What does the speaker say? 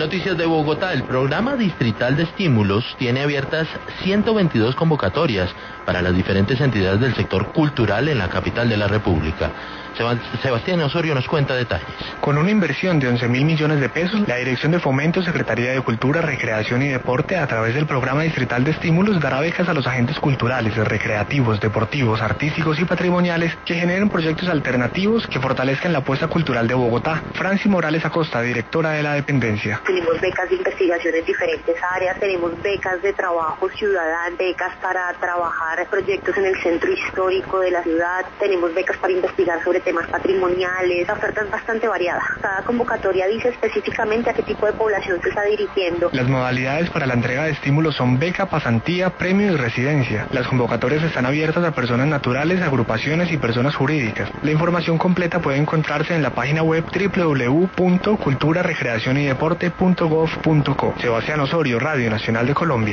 Noticias de Bogotá. El programa distrital de estímulos tiene abiertas 122 convocatorias para las diferentes entidades del sector cultural en la capital de la República. Sebastián Osorio nos cuenta detalles. Con una inversión de 11.000 millones de pesos, la Dirección de Fomento, Secretaría de Cultura, Recreación y Deporte, a través del programa distrital de estímulos, dará becas a los agentes culturales, recreativos, deportivos, artísticos y patrimoniales que generen proyectos alternativos que fortalezcan la apuesta cultural de Bogotá. Franci Morales Acosta, directora de la dependencia. Tenemos becas de investigación en diferentes áreas, tenemos becas de trabajo ciudadano, becas para trabajar proyectos en el centro histórico de la ciudad, tenemos becas para investigar sobre temas patrimoniales. La oferta es bastante variada. Cada convocatoria dice específicamente a qué tipo de población se está dirigiendo. Las modalidades para la entrega de estímulos son beca, pasantía, premio y residencia. Las convocatorias están abiertas a personas naturales, agrupaciones y personas jurídicas. La información completa puede encontrarse en la página web www.culturarecreacionydeporte.gov.co. Sebastián Osorio, Radio Nacional de Colombia.